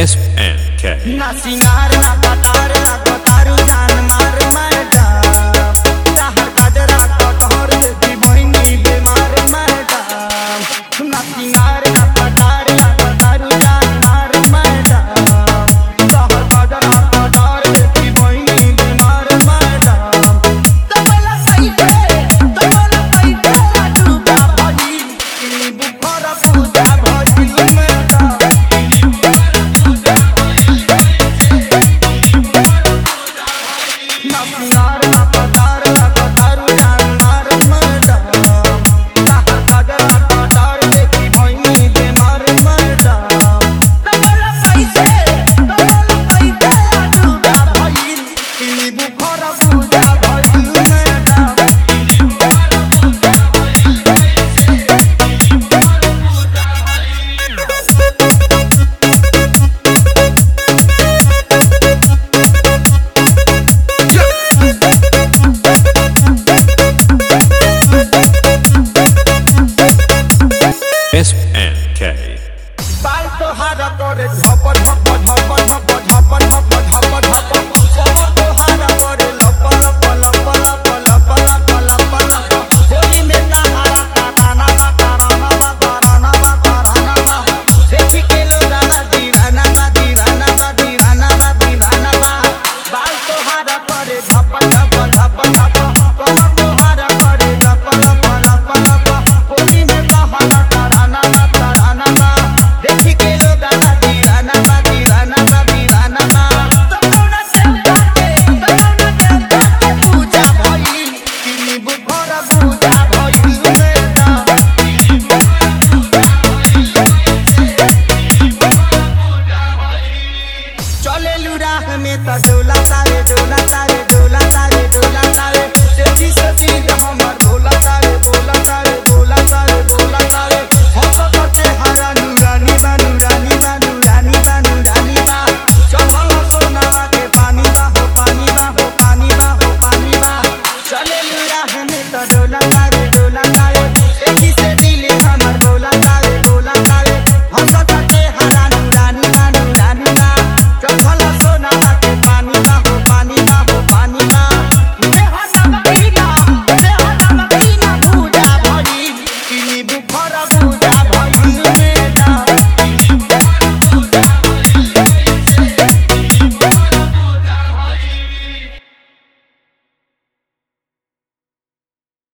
SNK. ना सिंगार ना कटार ना कटारू जान मार मैडम चाहर गजरा कटहर देखी बहिनी बीमार मैडम ना सिंगार ना कटार ना कटारू जान मार मैडम चाहर गजरा कटहर देखी बहिनी बीमार मैडम तबला सईते डूबा भई इनी बुखरा पूजा भई मैडम ना सिंगार ना कटार ना कटारू जान मार मैडम चाहर गजरा कटहर देखी बहिनी बीमार मैडम तबला सईते डूबा भई इनी बुखरा पूजा भई मैडम SNK. बाल तोहारा करे झप झप झप झप झप झप झप झप सब तोहारा करे लप लप लप लप लप लप लप लप होली में नहारा ताना बा ताना बा ताना बा ताना बा देखी के लोग आला दीवाना बा दीवाना बा दीवाना बा दीवाना बा बाल तोहारा करे झप झप झप झप सब तोहारा करे लप लप लप लप होली में नहारा ताना बा ताना बा देखी के लोग आला दीवाना बा दीवाना बा दीवाना बा तमौना देवता के पूजा भई किनी बुखरा पूजा भई मैडम चले लुराह में त डोला तारे डोला